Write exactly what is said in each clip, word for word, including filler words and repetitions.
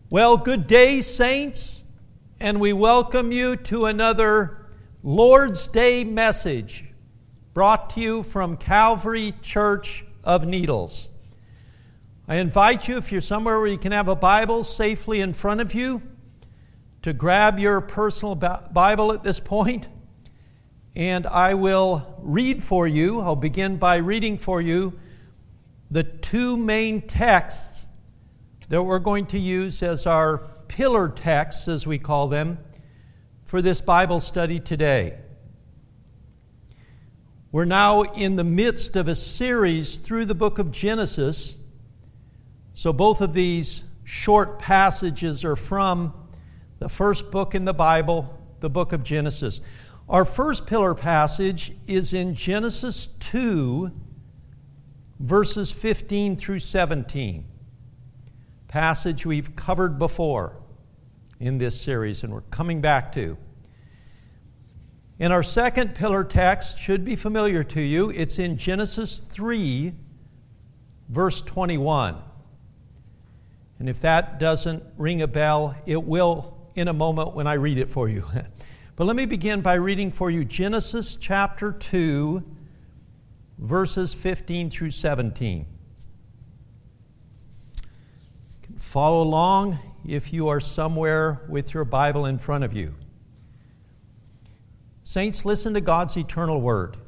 Well, good day, saints, and we welcome you to another Lord's Day message brought to you from Calvary Church of Needles. I invite you, if you're somewhere where you can have a Bible safely in front of you, to grab your personal Bible at this point, and I will read for you. I'll begin by reading for you the two main texts that we're going to use as our pillar texts, as we call them, for this Bible study today. We're now in the midst of a series through the book of Genesis. So both of these short passages are from the first book in the Bible, the book of Genesis. Our first pillar passage is in Genesis two, verses fifteen through seventeen. Passage we've covered before in this series and we're coming back to. And our second pillar text should be familiar to you. It's in Genesis three, verse twenty-one. And if that doesn't ring a bell, it will in a moment when I read it for you. But let me begin by reading for you Genesis chapter two, verses fifteen through seventeen. Follow along if you are somewhere with your Bible in front of you. Saints, listen to God's eternal word.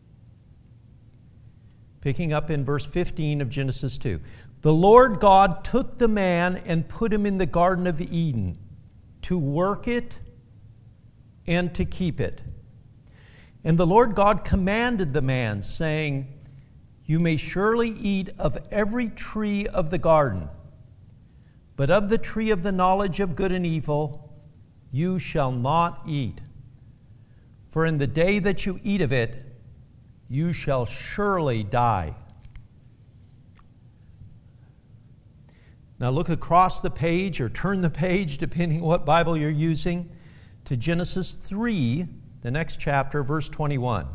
Picking up in verse fifteen of Genesis two. The Lord God took the man and put him in the Garden of Eden to work it and to keep it. And the Lord God commanded the man, saying, You may surely eat of every tree of the garden, but of the tree of the knowledge of good and evil you shall not eat. For in the day that you eat of it, you shall surely die. Now look across the page or turn the page, depending what Bible you're using, to Genesis three, the next chapter, verse twenty-one.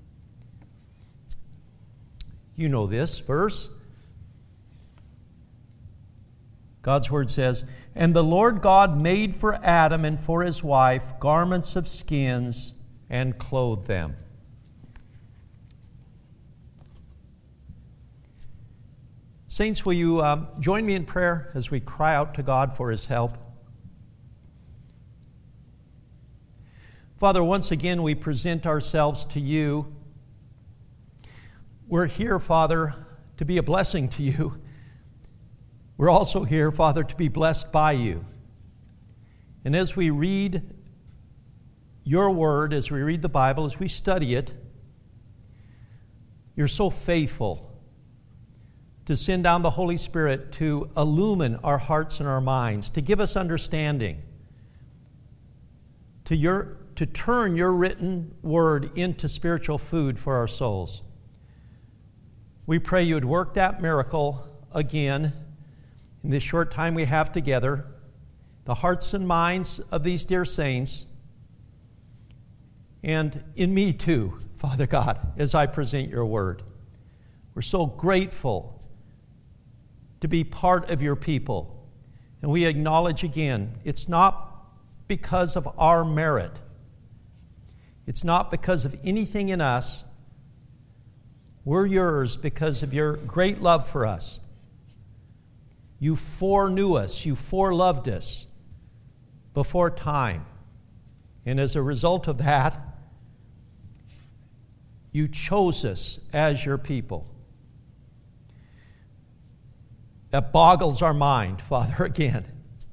You know this verse. God's word says, And the Lord God made for Adam and for his wife garments of skins and clothed them. Saints, will you um, join me in prayer as we cry out to God for his help? Father, once again we present ourselves to you. We're here, Father, to be a blessing to you. We're also here, Father, to be blessed by you. And as we read your word, as we read the Bible, as we study it, you're so faithful to send down the Holy Spirit to illumine our hearts and our minds, to give us understanding, to your to turn your written word into spiritual food for our souls. We pray you would work that miracle again in this short time we have together, the hearts and minds of these dear saints, and in me too, Father God, as I present your word. We're so grateful to be part of your people. And we acknowledge again, it's not because of our merit. It's not because of anything in us. We're yours because of your great love for us. You foreknew us, you foreloved us before time. And as a result of that, you chose us as your people. That boggles our mind, Father, again.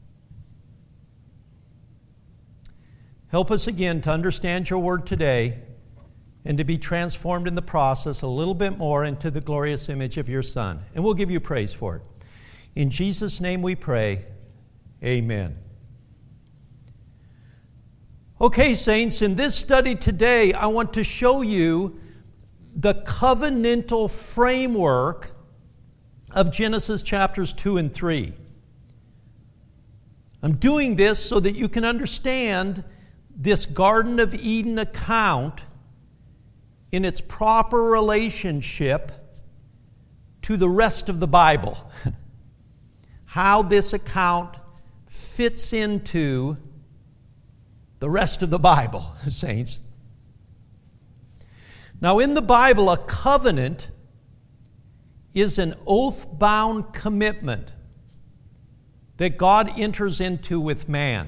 Help us again to understand your word today and to be transformed in the process a little bit more into the glorious image of your Son. And we'll give you praise for it. In Jesus' name we pray, amen. Okay, saints, in this study today, I want to show you the covenantal framework of Genesis chapters two and three. I'm doing this so that you can understand this Garden of Eden account in its proper relationship to the rest of the Bible. How this account fits into the rest of the Bible, saints. Now, in the Bible, a covenant is an oath-bound commitment that God enters into with man.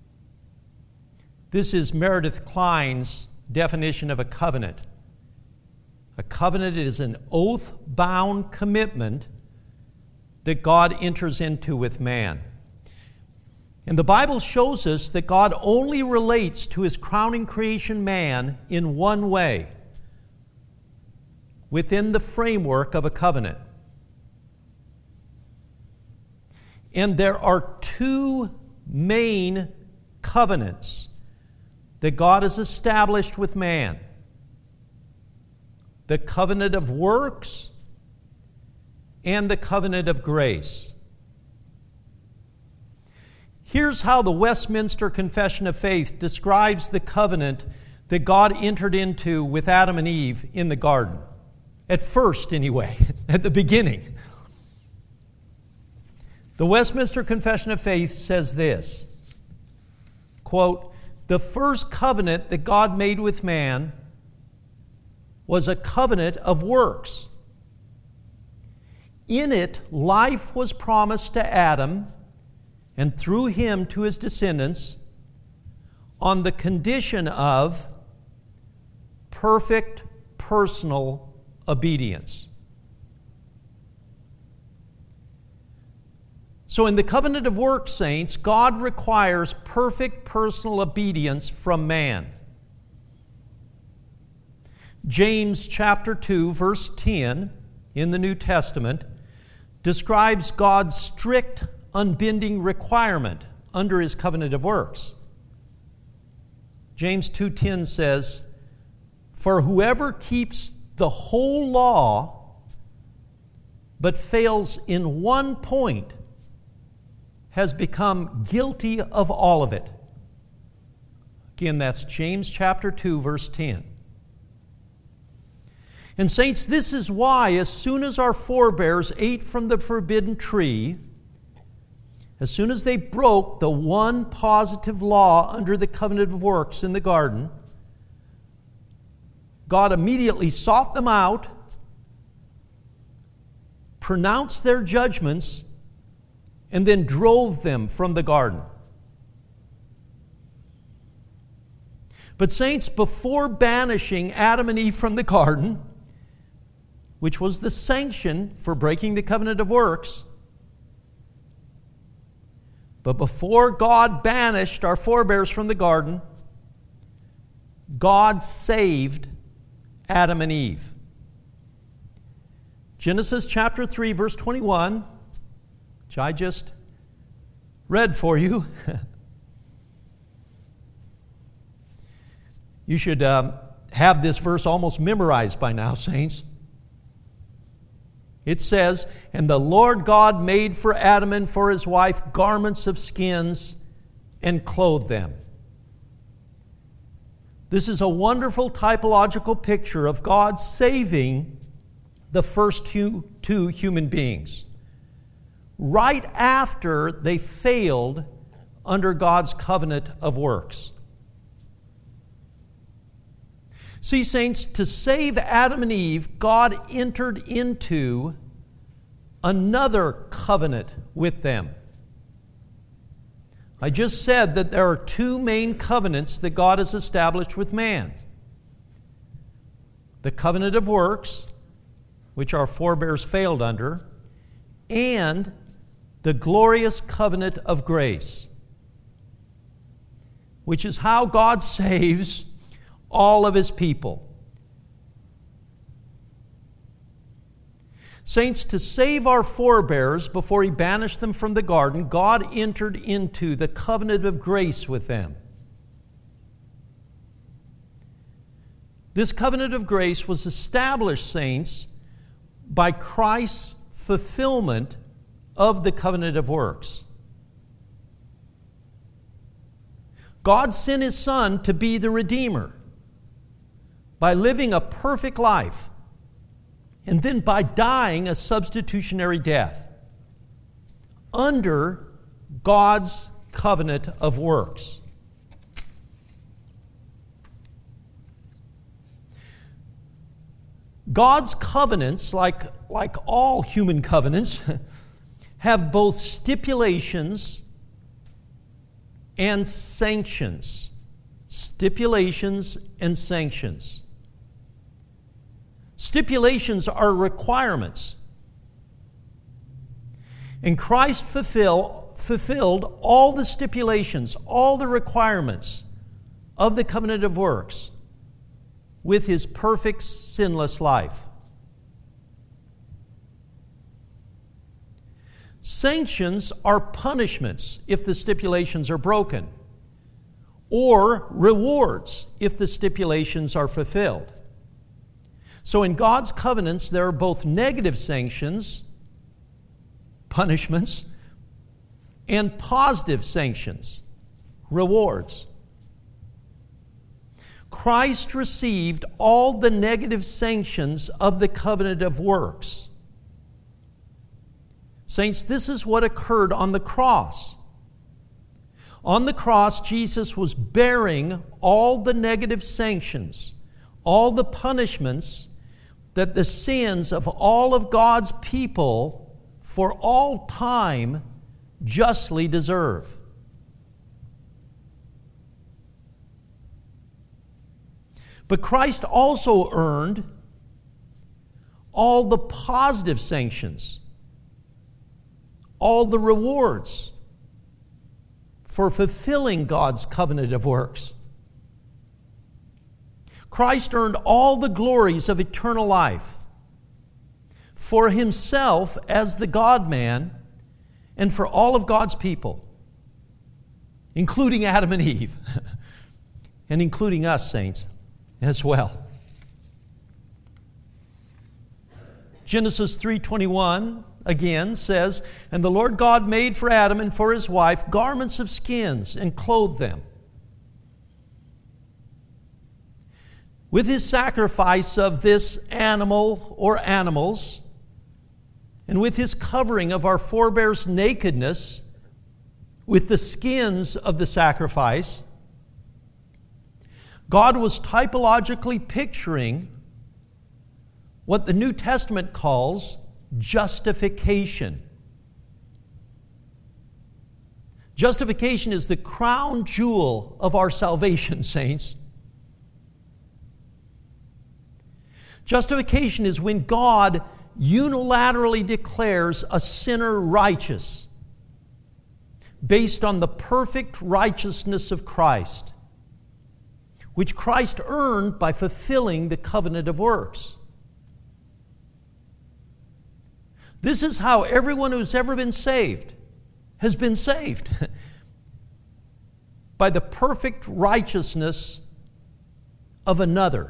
This is Meredith Klein's definition of a covenant. A covenant is an oath-bound commitment that God enters into with man. And the Bible shows us that God only relates to His crowning creation, man, in one way, within the framework of a covenant. And there are two main covenants that God has established with man: the covenant of works and the covenant of grace. Here's how the Westminster Confession of Faith describes the covenant that God entered into with Adam and Eve in the garden. At first, anyway, at the beginning. The Westminster Confession of Faith says this, quote, "The first covenant that God made with man was a covenant of works. In it, life was promised to Adam, and through him to his descendants, on the condition of perfect personal obedience." So in the covenant of works, saints, God requires perfect personal obedience from man. James chapter two, verse ten in the New Testament describes God's strict, unbending requirement under His covenant of works. James two ten says, "For whoever keeps the whole law but fails in one point has become guilty of all of it." Again, that's James chapter two, verse ten. And saints, this is why as soon as our forebears ate from the forbidden tree, as soon as they broke the one positive law under the covenant of works in the garden, God immediately sought them out, pronounced their judgments, and then drove them from the garden. But saints, before banishing Adam and Eve from the garden, which was the sanction for breaking the covenant of works, but before God banished our forebears from the garden, God saved Adam and Eve. Genesis chapter three, verse twenty-one, which I just read for you. You should um, have this verse almost memorized by now, saints. It says, "And the Lord God made for Adam and for his wife garments of skins and clothed them." This is a wonderful typological picture of God saving the first two, two human beings right after they failed under God's covenant of works. See, saints, to save Adam and Eve, God entered into another covenant with them. I just said that there are two main covenants that God has established with man: the covenant of works, which our forebears failed under, and the glorious covenant of grace, which is how God saves all of His people. Saints, to save our forebears before He banished them from the garden, God entered into the covenant of grace with them. This covenant of grace was established, saints, by Christ's fulfillment of the covenant of works. God sent His Son to be the Redeemer by living a perfect life and then by dying a substitutionary death under God's covenant of works. God's covenants, like, like all human covenants, have both stipulations and sanctions. Stipulations and sanctions. Stipulations are requirements. And Christ fulfill, fulfilled all the stipulations, all the requirements of the covenant of works with his perfect, sinless life. Sanctions are punishments if the stipulations are broken, or rewards if the stipulations are fulfilled. So in God's covenants, there are both negative sanctions, punishments, and positive sanctions, rewards. Christ received all the negative sanctions of the covenant of works. Saints, this is what occurred on the cross. On the cross, Jesus was bearing all the negative sanctions, all the punishments that the sins of all of God's people for all time justly deserve. But Christ also earned all the positive sanctions, all the rewards for fulfilling God's covenant of works. Christ earned all the glories of eternal life for himself as the God-man and for all of God's people, including Adam and Eve, and including us, saints, as well. Genesis three twenty-one again says, "And the Lord God made for Adam and for his wife garments of skins and clothed them. With his sacrifice of this animal or animals, and with his covering of our forebears' nakedness, with the skins of the sacrifice, God was typologically picturing what the New Testament calls justification. Justification is the crown jewel of our salvation, saints. Justification is when God unilaterally declares a sinner righteous based on the perfect righteousness of Christ, which Christ earned by fulfilling the covenant of works. This is how everyone who's ever been saved has been saved. By the perfect righteousness of another,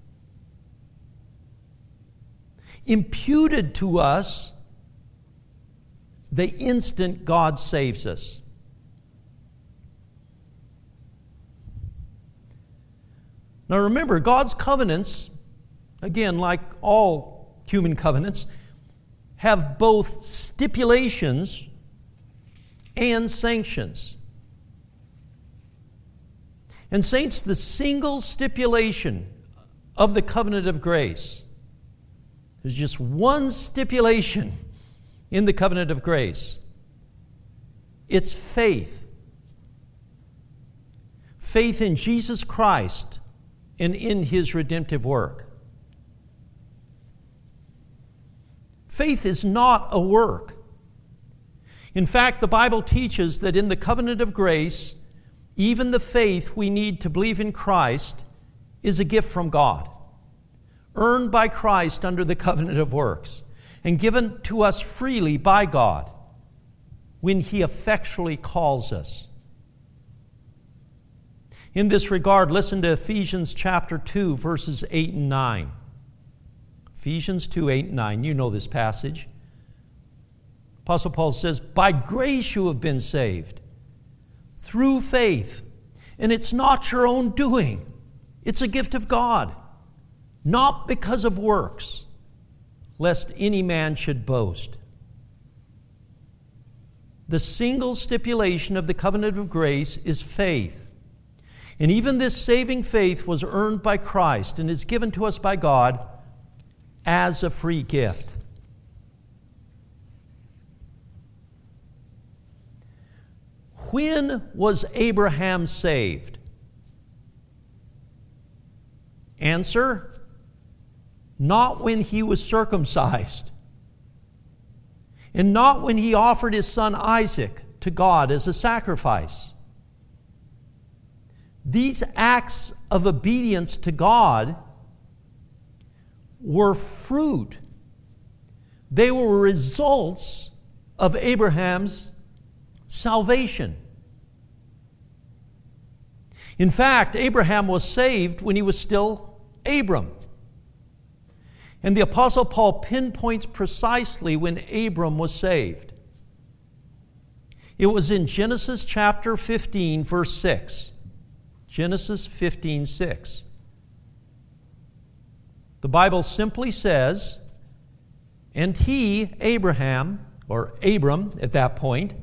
imputed to us the instant God saves us. Now remember, God's covenants, again, like all human covenants, have both stipulations and sanctions. And saints, the single stipulation of the covenant of grace, there's just one stipulation in the covenant of grace. It's faith. Faith in Jesus Christ and in his redemptive work. Faith is not a work. In fact, the Bible teaches that in the covenant of grace, even the faith we need to believe in Christ is a gift from God, earned by Christ under the covenant of works, and given to us freely by God when he effectually calls us. In this regard, listen to Ephesians chapter two, verses eight and nine. Ephesians two, eight and nine. You know this passage. Apostle Paul says, "By grace you have been saved, through faith. And it's not your own doing. It's a gift of God, not because of works, lest any man should boast." the single stipulation of the covenant of grace is faith. And even this saving faith was earned by Christ and is given to us by God as a free gift. When was Abraham saved? Answer: not when he was circumcised, and not when he offered his son Isaac to God as a sacrifice. These acts of obedience to God were fruit. They were results of Abraham's salvation. In fact, Abraham was saved when he was still Abram. And the Apostle Paul pinpoints precisely when Abram was saved. It was in Genesis chapter fifteen, verse six. Genesis fifteen, six. The Bible simply says, "And he, Abraham," or Abram at that point,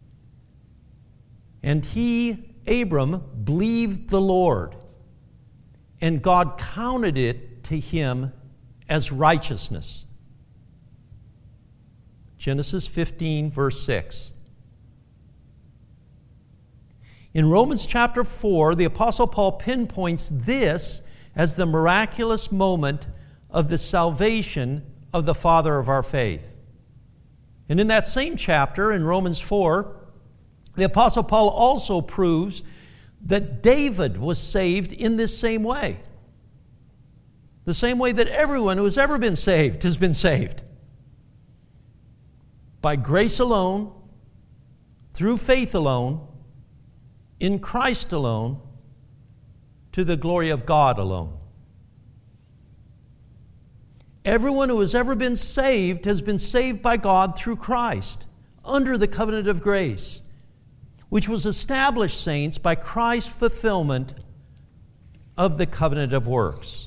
"and he, Abram, believed the Lord, and God counted it to him as righteousness." Genesis fifteen, verse six. In Romans chapter four, the Apostle Paul pinpoints this as the miraculous moment of the salvation of the father of our faith. And in that same chapter, in Romans four, the Apostle Paul also proves that David was saved in this same way. The same way that everyone who has ever been saved has been saved. By grace alone, through faith alone, in Christ alone, to the glory of God alone. Everyone who has ever been saved has been saved by God through Christ, under the covenant of grace, which was established, saints, by Christ's fulfillment of the covenant of works.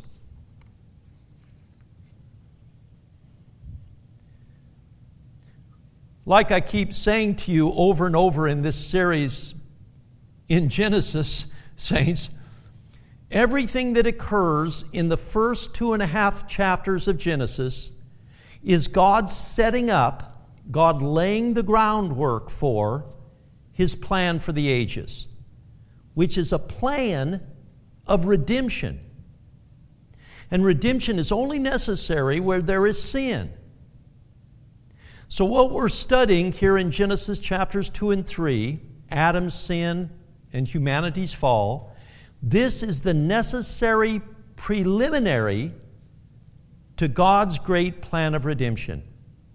Like I keep saying to you over and over in this series in Genesis, saints, everything that occurs in the first two and a half chapters of Genesis is God setting up, God laying the groundwork for His plan for the ages, which is a plan of redemption. And redemption is only necessary where there is sin. So what we're studying here in Genesis chapters two and three, Adam's sin and humanity's fall, this is the necessary preliminary to God's great plan of redemption.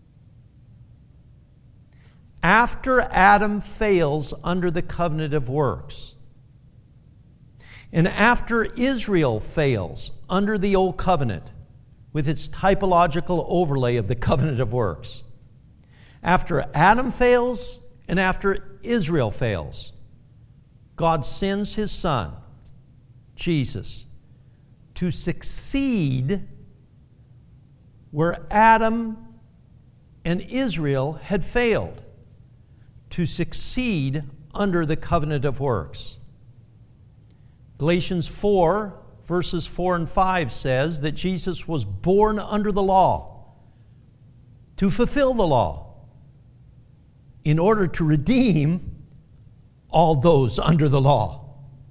After Adam fails under the covenant of works, and after Israel fails under the old covenant with its typological overlay of the covenant of works, after Adam fails and after Israel fails, God sends His Son, Jesus, to succeed where Adam and Israel had failed, to succeed under the covenant of works. Galatians four, verses four and five says that Jesus was born under the law to fulfill the law, in order to redeem all those under the law.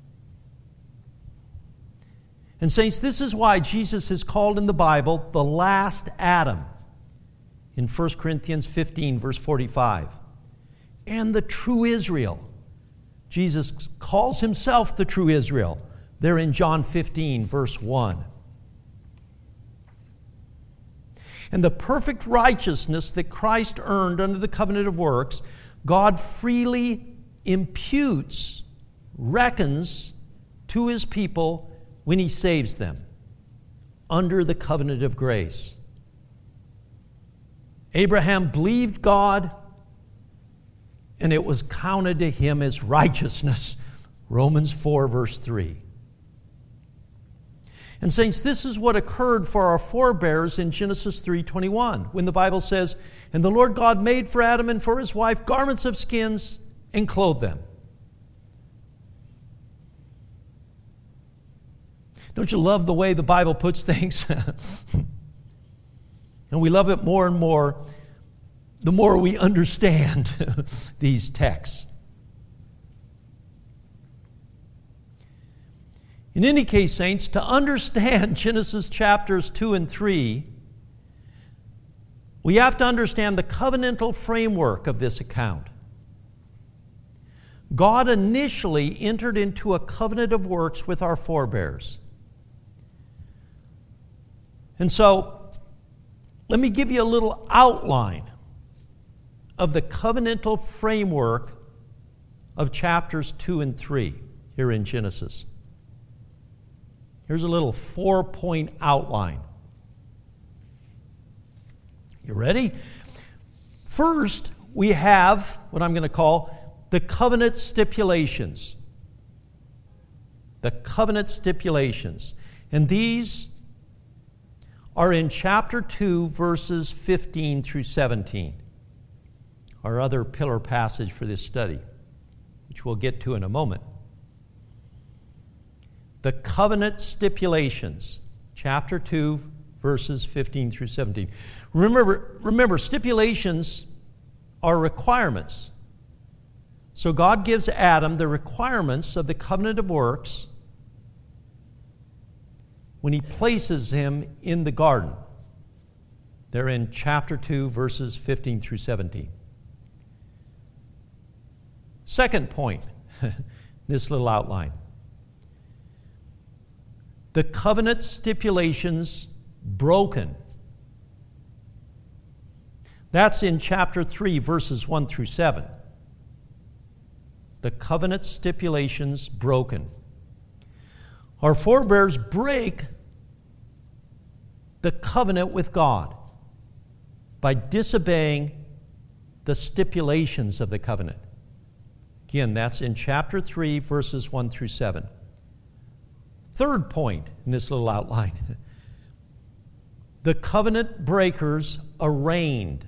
And saints, this is why Jesus is called in the Bible the last Adam in First Corinthians fifteen, verse forty-five. And the true Israel. Jesus calls Himself the true Israel there in John fifteen, verse one. And the perfect righteousness that Christ earned under the covenant of works, God freely imputes, reckons to His people when He saves them under the covenant of grace. Abraham believed God, and it was counted to him as righteousness. Romans four, verse three. And saints, this is what occurred for our forebears in Genesis three twenty-one, when the Bible says, "And the Lord God made for Adam and for his wife garments of skins and clothed them." Don't you love the way the Bible puts things? And we love it more and more the more we understand these texts. In any case, saints, to understand Genesis chapters two and three, we have to understand the covenantal framework of this account. God initially entered into a covenant of works with our forebears. And so, let me give you a little outline of the covenantal framework of chapters two and three here in Genesis. Here's a little four-point outline. You ready? First, we have what I'm going to call the covenant stipulations. The covenant stipulations. And these are in chapter two, verses fifteen through seventeen. Our other pillar passage for this study, which we'll get to in a moment. The covenant stipulations, chapter two, verses fifteen through seventeen. Remember, remember, stipulations are requirements. So God gives Adam the requirements of the covenant of works when he places him in the garden. They're in chapter two, verses fifteen through seventeen. Second point, this little outline. The covenant stipulations broken. That's in chapter three, verses one through seven. The covenant stipulations broken. Our forebears break the covenant with God by disobeying the stipulations of the covenant. Again, that's in chapter three, verses one through seven. Third point in this little outline. The covenant breakers arraigned.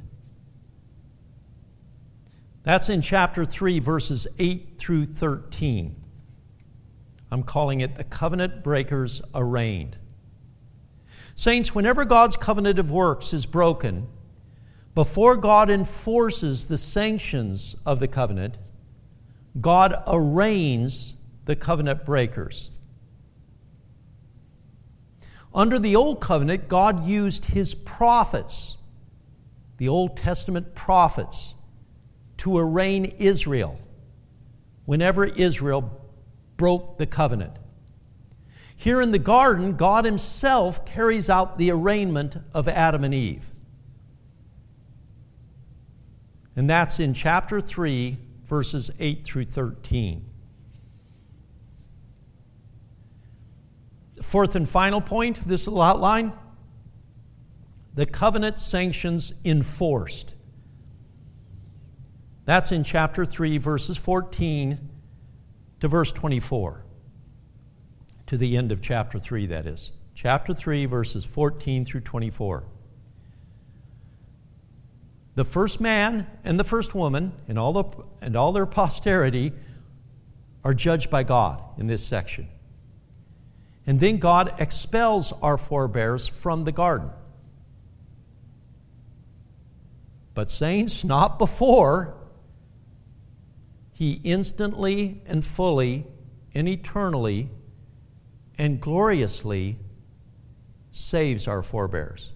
That's in chapter three, verses eight through thirteen. I'm calling it the covenant breakers arraigned. Saints, whenever God's covenant of works is broken, before God enforces the sanctions of the covenant, God arraigns the covenant breakers. Under the Old Covenant, God used His prophets, the Old Testament prophets, to arraign Israel whenever Israel broke the covenant. Here in the garden, God Himself carries out the arraignment of Adam and Eve. And that's in chapter three, verses eight through thirteen. The fourth and final point of this little outline, the covenant sanctions enforced. That's in chapter three, verses fourteen to verse twenty-four. To the end of chapter three, that is. Chapter three, verses fourteen through twenty-four. The first man and the first woman and all the and all their posterity are judged by God in this section. And then God expels our forebears from the garden. But saints, not before He instantly and fully and eternally and gloriously saves our forebears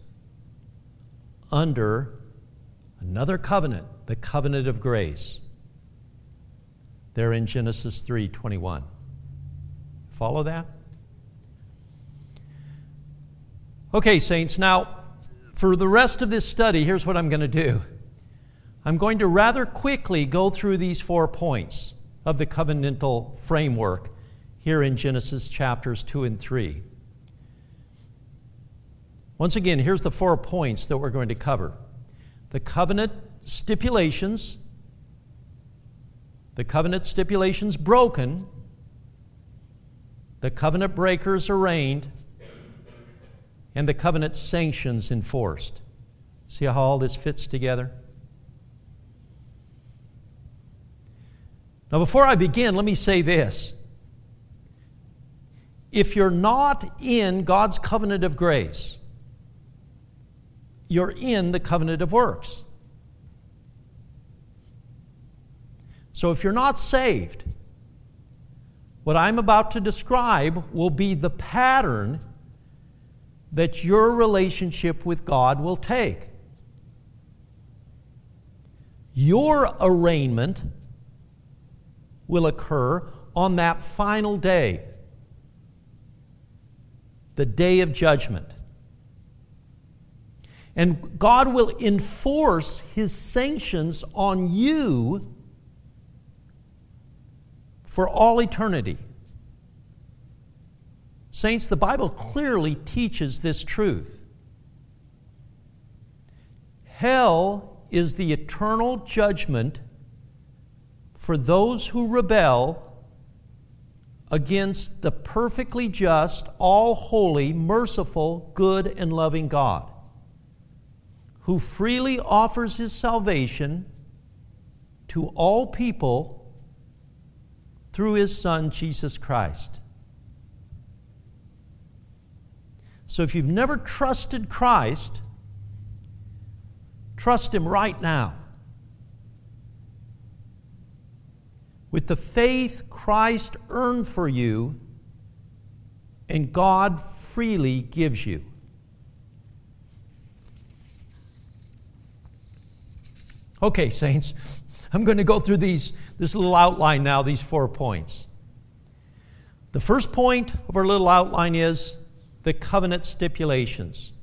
under another covenant, the covenant of grace. There in Genesis three twenty-one. Follow that? Okay, saints, now for the rest of this study, here's what I'm going to do. I'm going to rather quickly go through these four points of the covenantal framework here in Genesis chapters two and three. Once again, here's the four points that we're going to cover. The covenant stipulations, the covenant stipulations broken, the covenant breakers arraigned, and the covenant sanctions enforced. See how all this fits together? Now, before I begin, let me say this. If you're not in God's covenant of grace, you're in the covenant of works. So if you're not saved, what I'm about to describe will be the pattern that your relationship with God will take. Your arraignment will occur on that final day, the day of judgment. And God will enforce His sanctions on you for all eternity. Saints, the Bible clearly teaches this truth. Hell is the eternal judgment for those who rebel against the perfectly just, all-holy, merciful, good, and loving God, who freely offers His salvation to all people through His Son, Jesus Christ. So if you've never trusted Christ, trust Him right now. With the faith Christ earned for you and God freely gives you. Okay, saints, I'm going to go through these, this little outline now, these four points. The first point of our little outline is the covenant stipulations.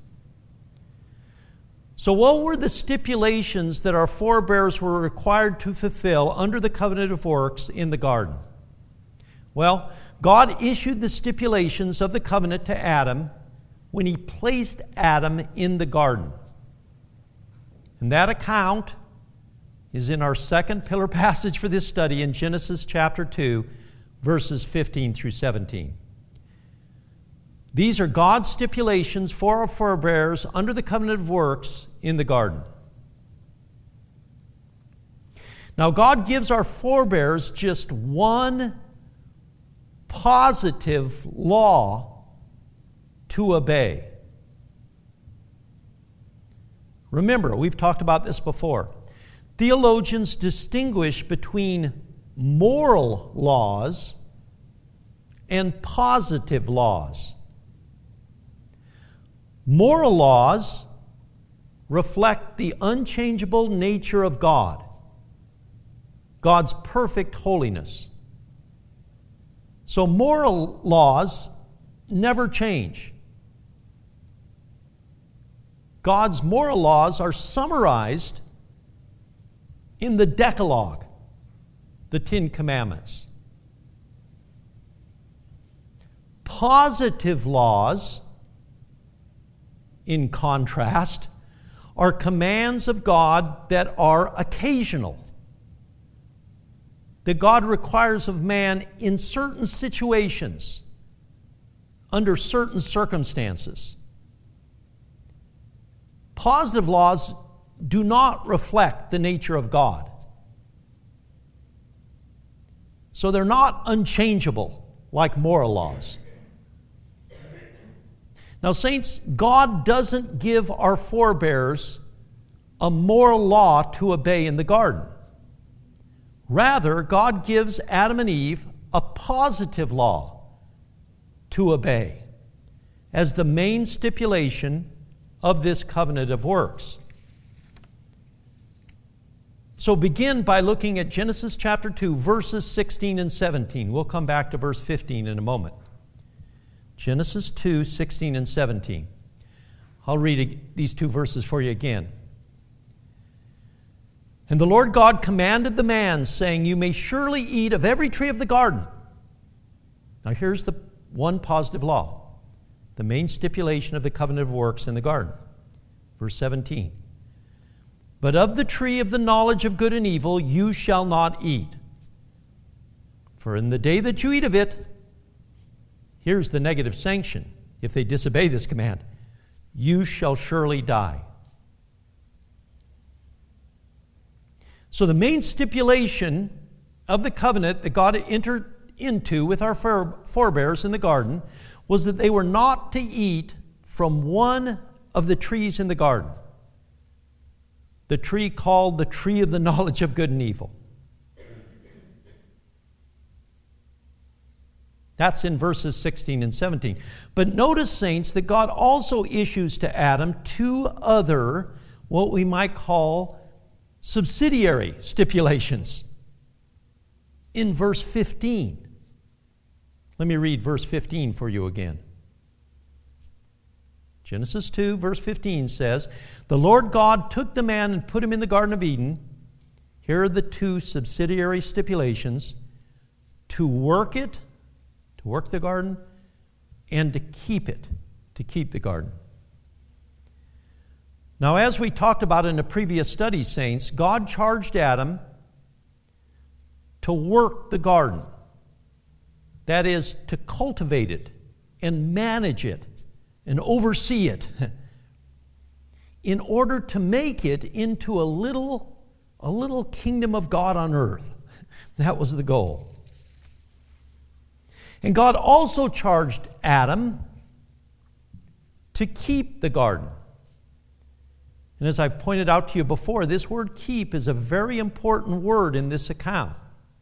So what were the stipulations that our forebears were required to fulfill under the covenant of works in the garden? Well, God issued the stipulations of the covenant to Adam when He placed Adam in the garden. And that account is in our second pillar passage for this study in Genesis chapter two, verses fifteen through seventeen. These are God's stipulations for our forebears under the covenant of works in the garden. Now, God gives our forebears just one positive law to obey. Remember, we've talked about this before. Theologians distinguish between moral laws and positive laws. Moral laws reflect the unchangeable nature of God, God's perfect holiness. So moral laws never change. God's moral laws are summarized in the Decalogue, the Ten Commandments. Positive laws, in contrast, are commands of God that are occasional, that God requires of man in certain situations, under certain circumstances. Positive laws do not reflect the nature of God. So they're not unchangeable like moral laws. Now, saints, God doesn't give our forebears a moral law to obey in the garden. Rather, God gives Adam and Eve a positive law to obey as the main stipulation of this covenant of works. So begin by looking at Genesis chapter two, verses sixteen and seventeen. We'll come back to verse fifteen in a moment. Genesis two, sixteen and seventeen. I'll read these two verses for you again. And the Lord God commanded the man, saying, "You may surely eat of every tree of the garden." Now here's the one positive law, the main stipulation of the covenant of works in the garden. Verse seventeen. "But of the tree of the knowledge of good and evil you shall not eat. For in the day that you eat of it," here's the negative sanction if they disobey this command, you shall surely die. So the main stipulation of the covenant that God entered into with our forebears in the garden was that they were not to eat from one of the trees in the garden, the tree called the tree of the knowledge of good and evil. That's in verses sixteen and seventeen. But notice, saints, that God also issues to Adam two other, what we might call subsidiary stipulations. In verse fifteen. Let me read verse fifteen for you again. Genesis two, verse fifteen says, "The Lord God took the man and put him in the Garden of Eden." Here are the two subsidiary stipulations: to work it, to work the garden, and to keep it, to keep the garden. Now, as we talked about in a previous study, saints, God charged Adam to work the garden. That is, to cultivate it and manage it and oversee it in order to make it into a little, a little kingdom of God on earth. That was the goal. And God also charged Adam to keep the garden. And as I've pointed out to you before, this word keep is a very important word in this account.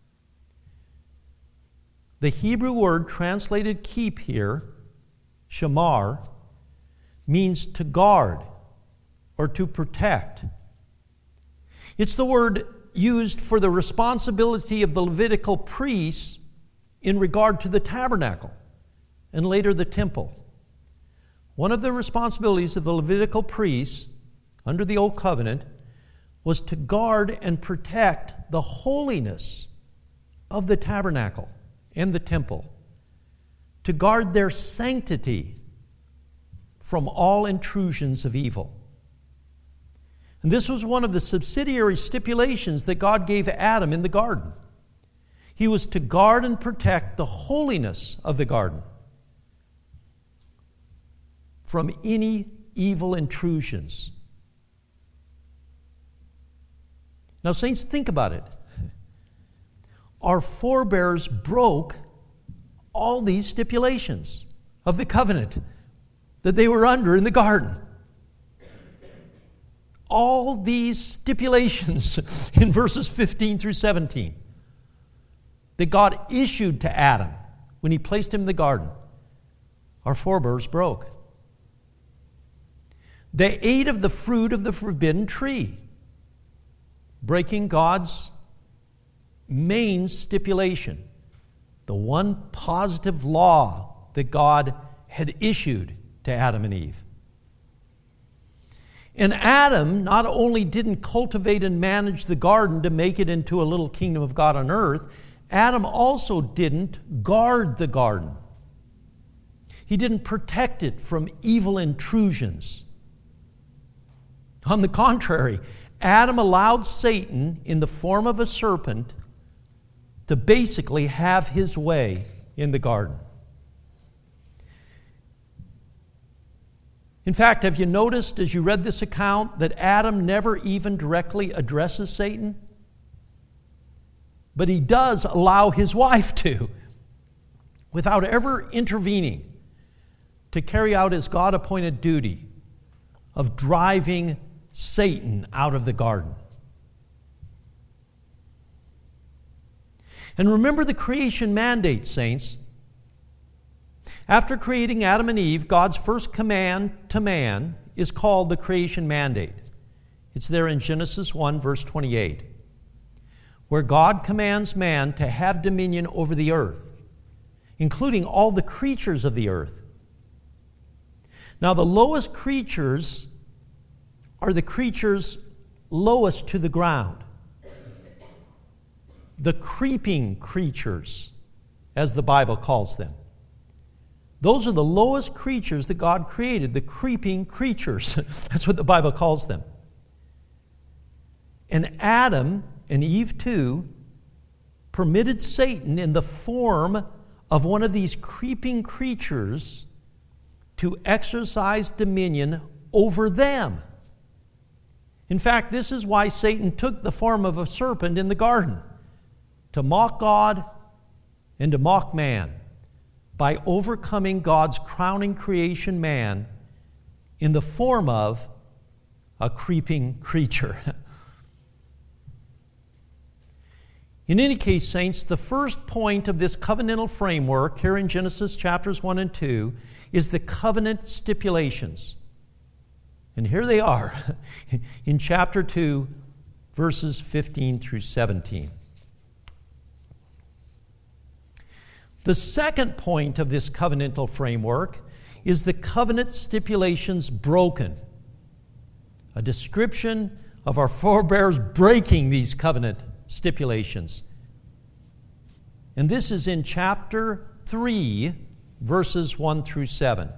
The Hebrew word translated keep here, shamar, means to guard or to protect. It's the word used for the responsibility of the Levitical priests in regard to the tabernacle and later the temple. One of the responsibilities of the Levitical priests under the Old Covenant was to guard and protect the holiness of the tabernacle and the temple, to guard their sanctity from all intrusions of evil. And this was one of the subsidiary stipulations that God gave Adam in the garden. He was to guard and protect the holiness of the garden from any evil intrusions. Now, saints, think about it. Our forebears broke all these stipulations of the covenant that they were under in the garden. All these stipulations in verses fifteen through seventeen that God issued to Adam when he placed him in the garden, our forebears broke. They ate of the fruit of the forbidden tree, breaking God's main stipulation, the one positive law that God had issued to Adam and Eve. And Adam not only didn't cultivate and manage the garden to make it into a little kingdom of God on earth, Adam also didn't guard the garden. He didn't protect it from evil intrusions. On the contrary, Adam allowed Satan, in the form of a serpent, to basically have his way in the garden. In fact, have you noticed as you read this account that Adam never even directly addresses Satan? But he does allow his wife to, without ever intervening, to carry out his God-appointed duty of driving Satan out of the garden. And remember the creation mandate, saints. After creating Adam and Eve, God's first command to man is called the creation mandate. It's there in Genesis one, verse twenty-eight, where God commands man to have dominion over the earth, including all the creatures of the earth. Now, the lowest creatures are the creatures lowest to the ground. The creeping creatures, as the Bible calls them. Those are the lowest creatures that God created, the creeping creatures. That's what the Bible calls them. And Adam and Eve too permitted Satan in the form of one of these creeping creatures to exercise dominion over them. In fact, this is why Satan took the form of a serpent in the garden, to mock God and to mock man, by overcoming God's crowning creation, man, in the form of a creeping creature. In any case, saints, the first point of this covenantal framework here in Genesis chapters one and two is the covenant stipulations. And here they are in chapter two, verses fifteen through seventeen. The second point of this covenantal framework is the covenant stipulations broken. A description of our forebears breaking these covenant stipulations. And this is in chapter three, verses one through seven.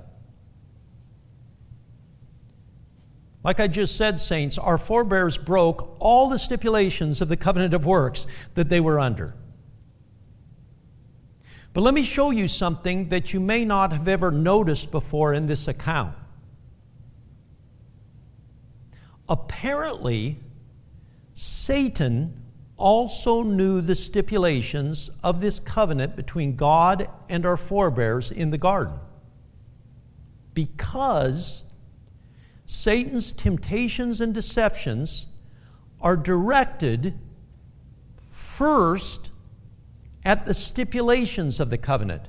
Like I just said, saints, our forebears broke all the stipulations of the covenant of works that they were under. But let me show you something that you may not have ever noticed before in this account. Apparently, Satan also knew the stipulations of this covenant between God and our forebears in the garden, because Satan's temptations and deceptions are directed first at the stipulations of the covenant.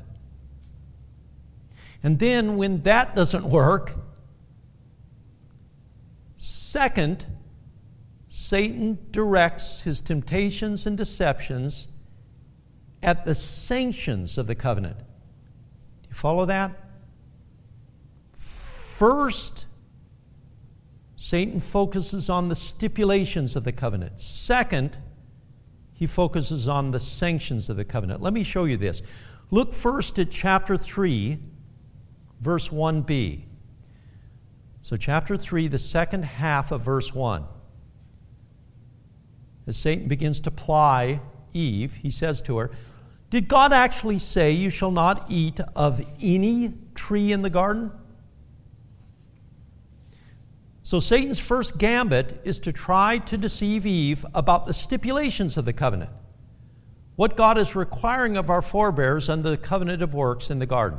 And then when that doesn't work, second, Satan directs his temptations and deceptions at the sanctions of the covenant. Do you follow that? First, Satan focuses on the stipulations of the covenant. Second, he focuses on the sanctions of the covenant. Let me show you this. Look first at chapter three, verse one b. So chapter three, the second half of verse one. As Satan begins to ply Eve, he says to her, "Did God actually say you shall not eat of any tree in the garden?" So Satan's first gambit is to try to deceive Eve about the stipulations of the covenant, what God is requiring of our forebears under the covenant of works in the garden.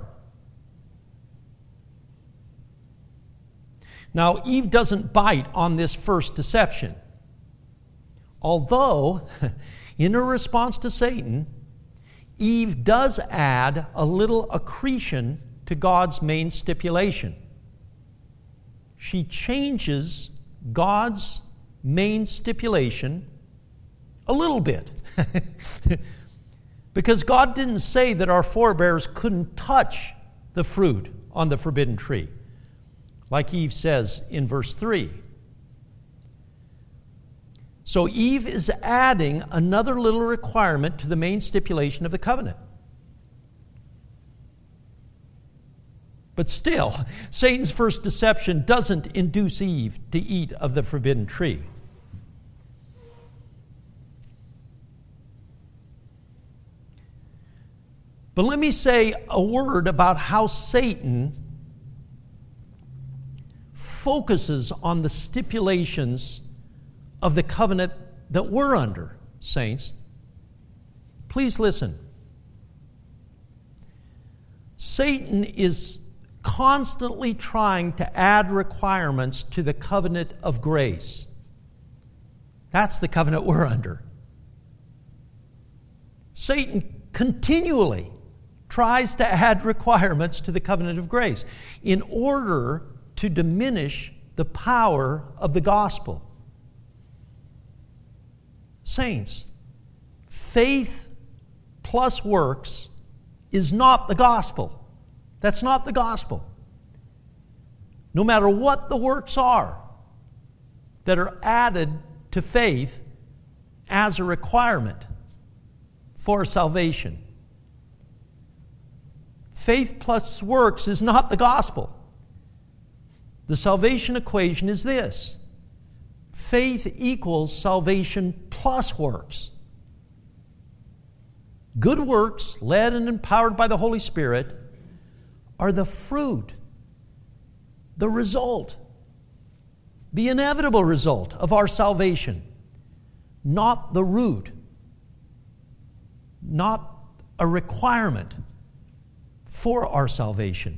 Now, Eve doesn't bite on this first deception, although in her response to Satan, Eve does add a little accretion to God's main stipulation. She changes God's main stipulation a little bit. Because God didn't say that our forebears couldn't touch the fruit on the forbidden tree, like Eve says in verse three. So Eve is adding another little requirement to the main stipulation of the covenant. But still, Satan's first deception doesn't induce Eve to eat of the forbidden tree. But let me say a word about how Satan focuses on the stipulations of the covenant that we're under, saints. Please listen. Satan is constantly trying to add requirements to the covenant of grace. That's the covenant we're under. Satan continually tries to add requirements to the covenant of grace in order to diminish the power of the gospel. Saints, faith plus works is not the gospel. That's not the gospel. No matter what the works are that are added to faith as a requirement for salvation. Faith plus works is not the gospel. The salvation equation is this: faith equals salvation plus works. Good works, led and empowered by the Holy Spirit, are the fruit the result, the inevitable result of our salvation, not the root, not a requirement for our salvation.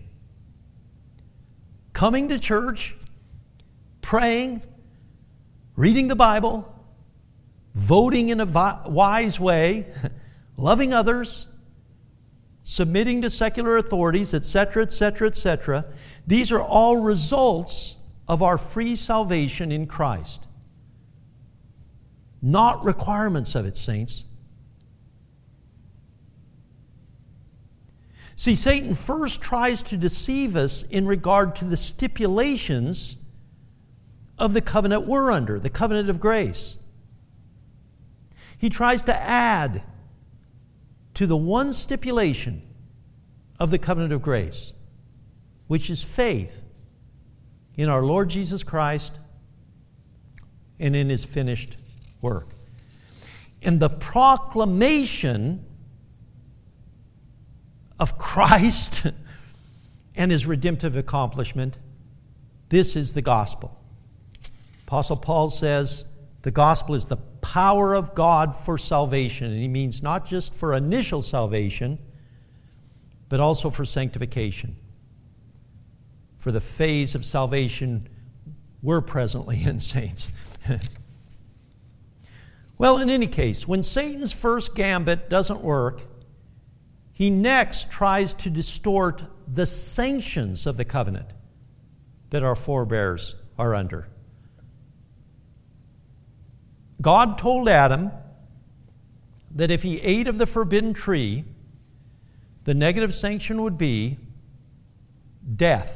Coming to church, praying, reading the Bible, voting in a wise way, loving others, submitting to secular authorities, et cetera, et cetera, et cetera. These are all results of our free salvation in Christ. Not requirements of it, saints. See, Satan first tries to deceive us in regard to the stipulations of the covenant we're under, the covenant of grace. He tries to add to the one stipulation of the covenant of grace, which is faith in our Lord Jesus Christ and in His finished work. And the proclamation of Christ and His redemptive accomplishment, this is the gospel. Apostle Paul says the gospel is the power of God for salvation. And he means not just for initial salvation, but also for sanctification. For the phase of salvation we're presently in, saints. Well, in any case, when Satan's first gambit doesn't work, he next tries to distort the sanctions of the covenant that our forebears are under. God told Adam that if he ate of the forbidden tree, the negative sanction would be death.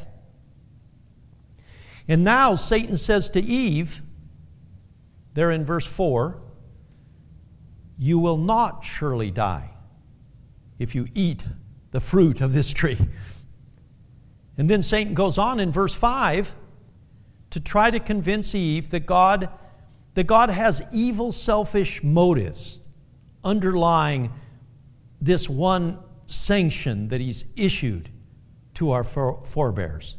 And now Satan says to Eve, there in verse four, you will not surely die if you eat the fruit of this tree. And then Satan goes on in verse five to try to convince Eve that God, that God has evil, selfish motives underlying this one sanction that He's issued to our forebears.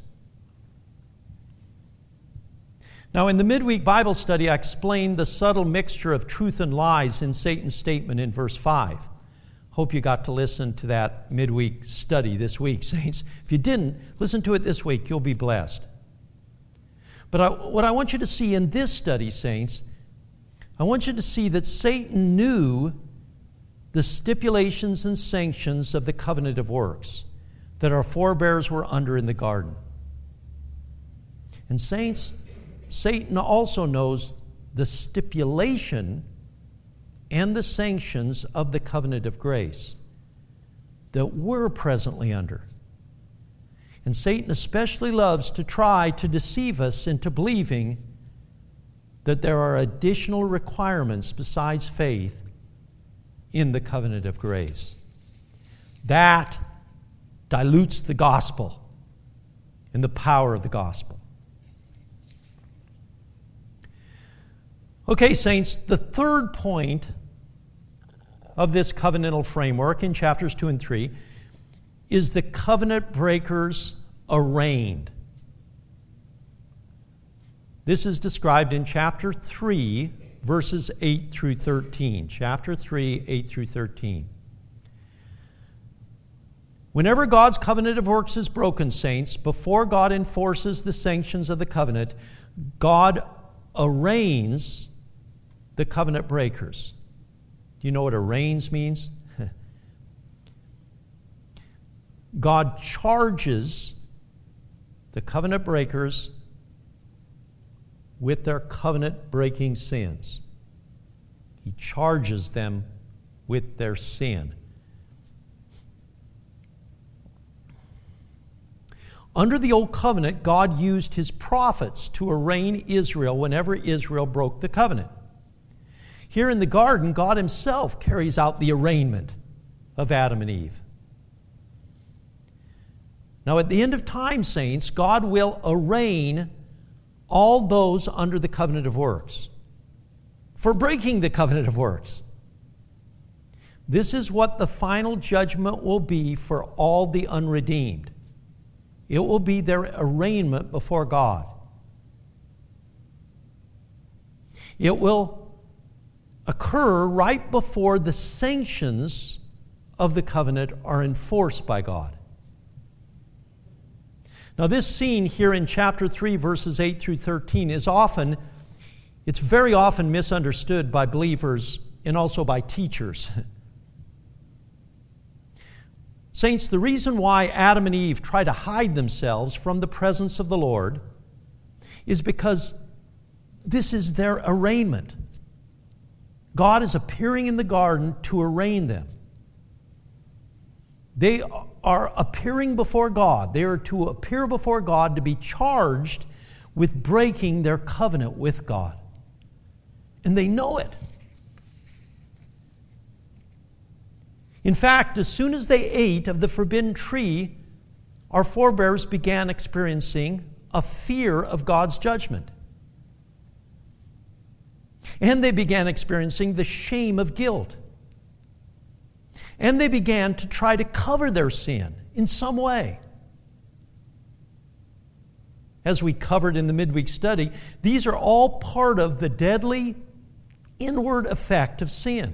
Now, in the midweek Bible study, I explained the subtle mixture of truth and lies in Satan's statement in verse five. Hope you got to listen to that midweek study this week, saints. If you didn't, listen to it this week. You'll be blessed. But I, what I want you to see in this study, saints, I want you to see that Satan knew the stipulations and sanctions of the covenant of works that our forebears were under in the garden. And saints, Satan also knows the stipulation and the sanctions of the covenant of grace that we're presently under. And Satan especially loves to try to deceive us into believing that there are additional requirements besides faith in the covenant of grace. That dilutes the gospel and the power of the gospel. Okay, saints, the third point of this covenantal framework in chapters two and three is the covenant breakers arraigned. This is described in chapter three, verses eight through thirteen. Chapter three, eight through thirteen. Whenever God's covenant of works is broken, saints, before God enforces the sanctions of the covenant, God arraigns the covenant breakers. Do you know what arraigns means? God charges the covenant breakers with their covenant-breaking sins. He charges them with their sin. Under the Old Covenant, God used His prophets to arraign Israel whenever Israel broke the covenant. Here in the garden, God Himself carries out the arraignment of Adam and Eve. Now, at the end of time, saints, God will arraign all those under the covenant of works for breaking the covenant of works. This is what the final judgment will be for all the unredeemed. It will be their arraignment before God. It will occur right before the sanctions of the covenant are enforced by God. Now, this scene here in chapter three, verses eight through thirteen is often, it's very often misunderstood by believers and also by teachers. Saints, the reason why Adam and Eve try to hide themselves from the presence of the Lord is because this is their arraignment. God is appearing in the garden to arraign them. They are appearing before God. They are to appear before God to be charged with breaking their covenant with God. And they know it. In fact, as soon as they ate of the forbidden tree, our forebears began experiencing a fear of God's judgment. And they began experiencing the shame of guilt. And they began to try to cover their sin in some way. As we covered in the midweek study, these are all part of the deadly inward effect of sin.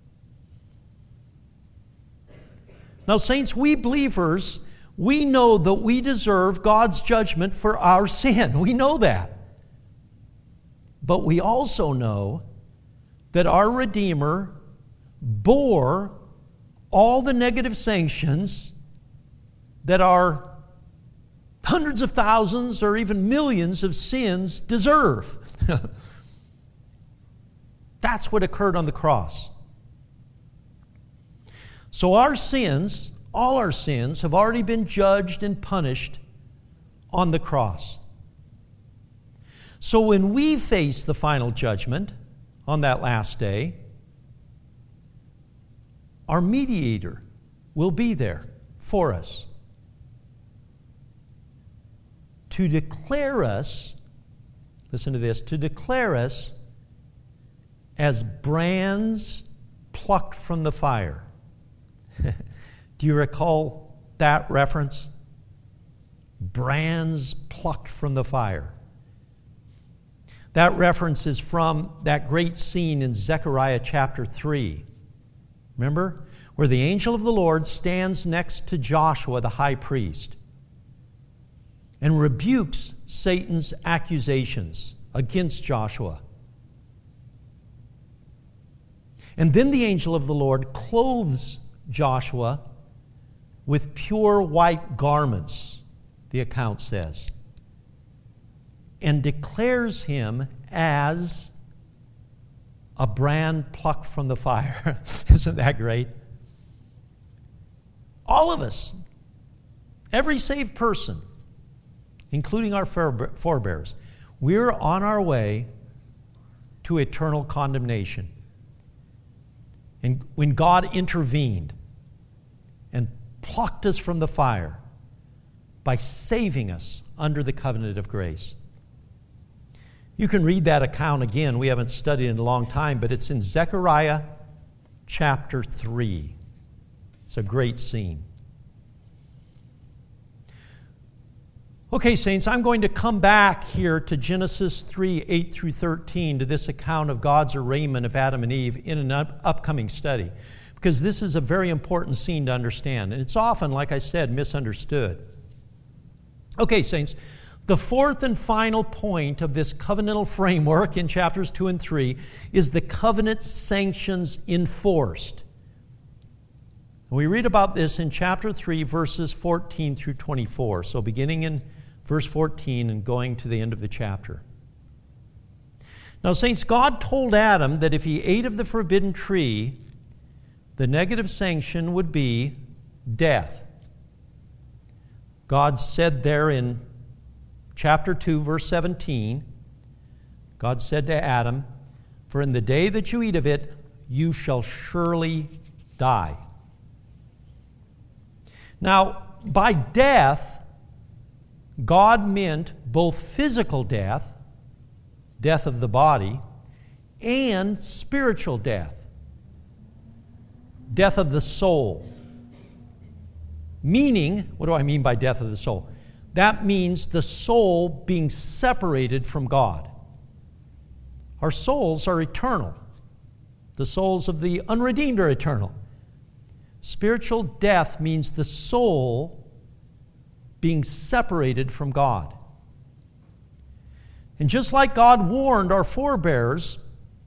Now, saints, we believers, we know that we deserve God's judgment for our sin. We know that. But we also know that our Redeemer bore all the negative sanctions that our hundreds of thousands or even millions of sins deserve. That's what occurred on the cross. So our sins, all our sins, have already been judged and punished on the cross. So when we face the final judgment on that last day, our mediator will be there for us to declare us, listen to this, to declare us as brands plucked from the fire. Do you recall that reference? Brands plucked from the fire. That reference is from that great scene in Zechariah chapter three. Remember? Where the angel of the Lord stands next to Joshua, the high priest, and rebukes Satan's accusations against Joshua. And then the angel of the Lord clothes Joshua with pure white garments, the account says, and declares him as a brand plucked from the fire. Isn't that great? All of us, every saved person, including our forebears, we're on our way to eternal condemnation. And when God intervened and plucked us from the fire by saving us under the covenant of grace. You can read that account again. We haven't studied it in a long time, but it's in Zechariah chapter three. It's a great scene. Okay, saints, I'm going to come back here to Genesis three, eight through thirteen, to this account of God's arraignment of Adam and Eve in an up- upcoming study, because this is a very important scene to understand, and it's often, like I said, misunderstood. Okay, saints, the fourth and final point of this covenantal framework in chapters two and three is the covenant sanctions enforced. We read about this in chapter three, verses fourteen through twenty-four. So beginning in verse fourteen and going to the end of the chapter. Now, saints, God told Adam that if he ate of the forbidden tree, the negative sanction would be death. God said there in chapter two, verse seventeen, God said to Adam, "For in the day that you eat of it, you shall surely die." Now, by death, God meant both physical death, death of the body, and spiritual death, death of the soul. Meaning, what do I mean by death of the soul? that means the soul being separated from God. Our souls are eternal. The souls of the unredeemed are eternal. Spiritual death means the soul being separated from God. And just like God warned our forebears,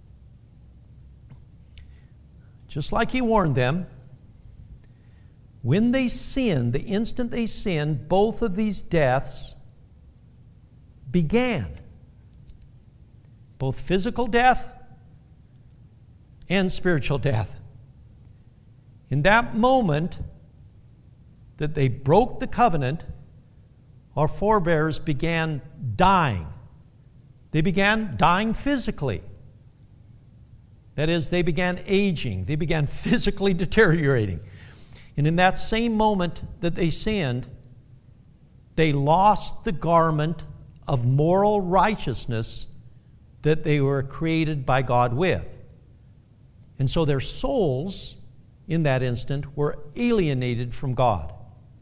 just like He warned them, when they sinned, the instant they sinned, both of these deaths began. Both physical death and spiritual death. In that moment that they broke the covenant, our forebears began dying. They began dying physically. That is, they began aging. They began physically deteriorating. And in that same moment that they sinned, they lost the garment of moral righteousness that they were created by God with. And so their souls, in that instant, were alienated from God.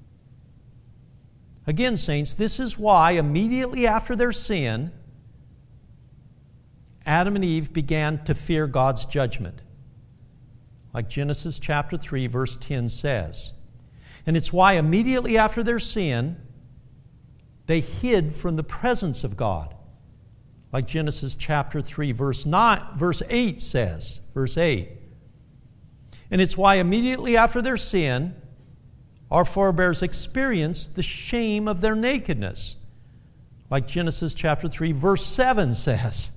Again, saints, this is why immediately after their sin, Adam and Eve began to fear God's judgment, like Genesis chapter three, verse ten says. And it's why immediately after their sin, they hid from the presence of God, like Genesis chapter three, verse nine, verse eight says, verse eight. And it's why immediately after their sin, our forebears experienced the shame of their nakedness, like Genesis chapter three, verse seven says.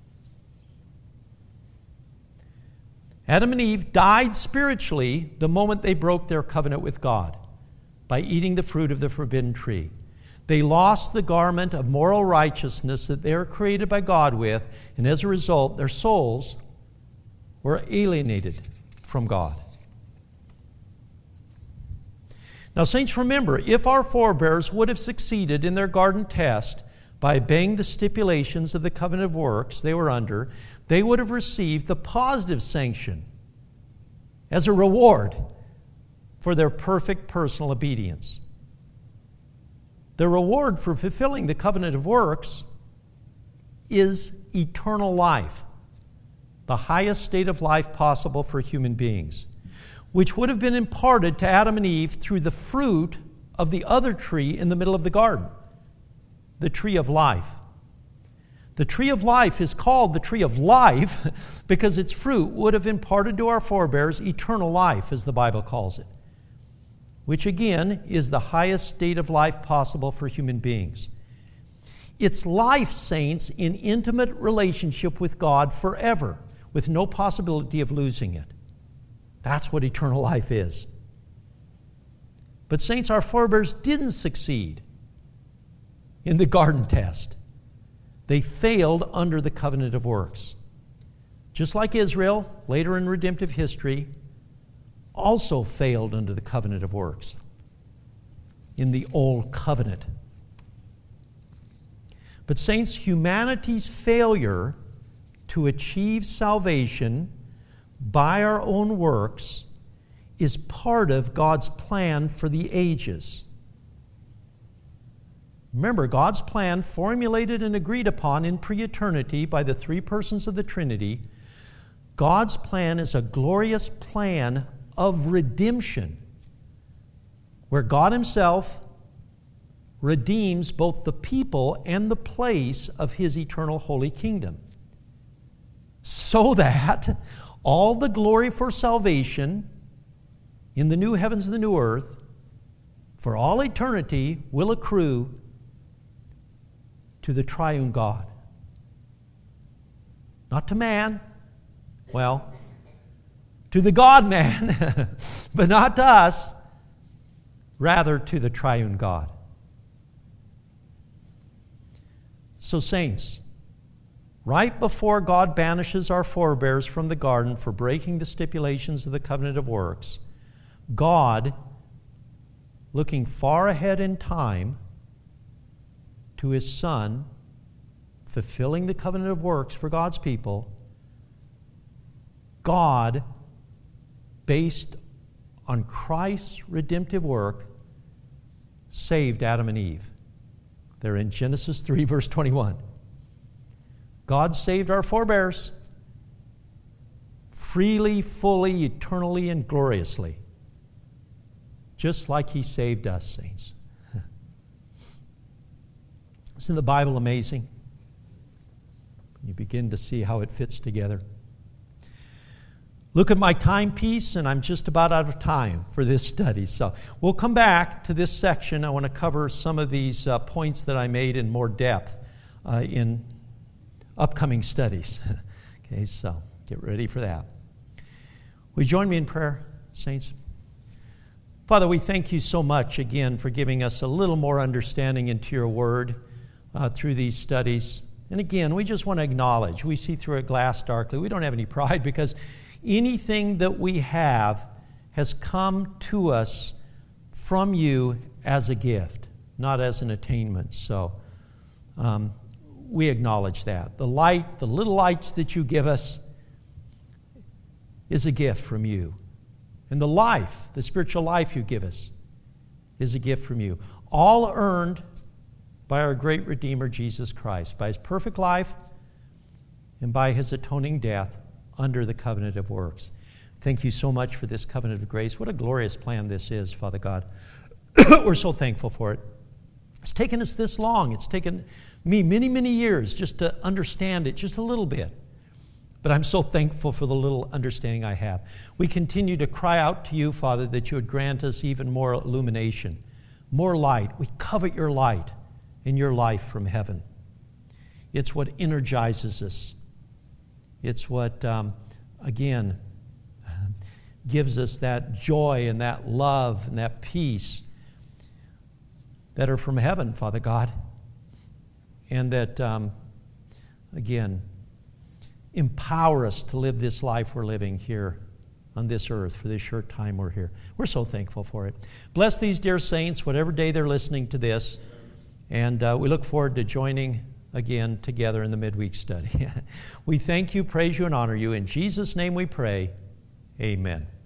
Adam and Eve died spiritually the moment they broke their covenant with God by eating the fruit of the forbidden tree. They lost the garment of moral righteousness that they were created by God with, and as a result, their souls were alienated from God. Now, saints, remember, if our forebears would have succeeded in their garden test by obeying the stipulations of the covenant of works they were under, they would have received the positive sanction as a reward for their perfect personal obedience. The reward for fulfilling the covenant of works is eternal life, the highest state of life possible for human beings, which would have been imparted to Adam and Eve through the fruit of the other tree in the middle of the garden, the tree of life. The tree of life is called the tree of life because its fruit would have imparted to our forebears eternal life, as the Bible calls it, which again is the highest state of life possible for human beings. It's life, saints, in intimate relationship with God forever, with no possibility of losing it. That's what eternal life is. But saints, our forebears didn't succeed in the garden test. They failed under the covenant of works. Just like Israel, later in redemptive history, also failed under the covenant of works in the old covenant. But saints, humanity's failure to achieve salvation by our own works is part of God's plan for the ages. Remember, God's plan, formulated and agreed upon in pre-eternity by the three persons of the Trinity, God's plan is a glorious plan of redemption, where God Himself redeems both the people and the place of His eternal holy kingdom, so that all the glory for salvation in the new heavens and the new earth for all eternity will accrue to the triune God. Not to man, well, to the God-man, but not to us, rather to the triune God. So, saints, right before God banishes our forebears from the garden for breaking the stipulations of the covenant of works, God, looking far ahead in time to His Son, fulfilling the covenant of works for God's people, God, based on Christ's redemptive work, saved Adam and Eve. They're in Genesis three, verse twenty-one. God saved our forebears freely, fully, eternally, and gloriously, just like He saved us, saints. Isn't the Bible amazing? You begin to see how it fits together. Look at my timepiece, and I'm just about out of time for this study. So we'll come back to this section. I want to cover some of these uh, points that I made in more depth uh, in upcoming studies. Okay, so get ready for that. Will you join me in prayer, saints? Father, we thank you so much again for giving us a little more understanding into your word uh, through these studies. And again, we just want to acknowledge, we see through a glass darkly. We don't have any pride because anything that we have has come to us from you as a gift, not as an attainment. So um, we acknowledge that. The light, the little lights that you give us is a gift from you. And the life, the spiritual life you give us is a gift from you. All earned by our great Redeemer, Jesus Christ, by His perfect life and by His atoning death under the covenant of works. Thank you so much for this covenant of grace. What a glorious plan this is, Father God. We're so thankful for it. It's taken us this long. It's taken me many, many years just to understand it just a little bit. But I'm so thankful for the little understanding I have. We continue to cry out to you, Father, that you would grant us even more illumination, more light. We covet your light in your life from heaven. It's what energizes us. It's what, um, again, gives us that joy and that love and that peace that are from heaven, Father God. And that, um, again, empower us to live this life we're living here on this earth for this short time we're here. We're so thankful for it. Bless these dear saints, whatever day they're listening to this. And uh, we look forward to joining again together in the midweek study. We thank you, praise you, and honor you. In Jesus' name we pray. Amen.